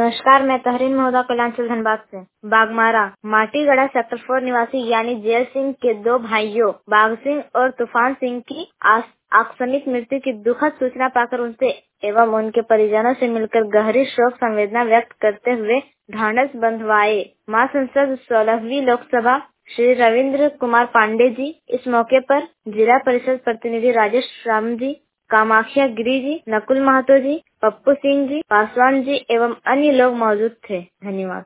नमस्कार, मैं तहरीन महोदा कल्याणचल धनबाद से। बागमारा माटीगढ़ा सेक्टर 4 निवासी यानी जय सिंह के दो भाइयों बाघ सिंह और तूफान सिंह की आकस्मिक मृत्यु की दुखद सूचना पाकर उनसे एवं उनके परिजनों से मिलकर गहरी शोक संवेदना व्यक्त करते हुए ढांढस बंधवाए। मां संसद 16वीं लोकसभा श्री रविंद्र कुमार पांडे जी, इस मौके पर जिला परिषद प्रतिनिधि राजेश राम जी, कामाख्या गिरी जी, नकुल महतो जी, पप्पू सिंह जी, पासवान जी एवं अन्य लोग मौजूद थे। धन्यवाद।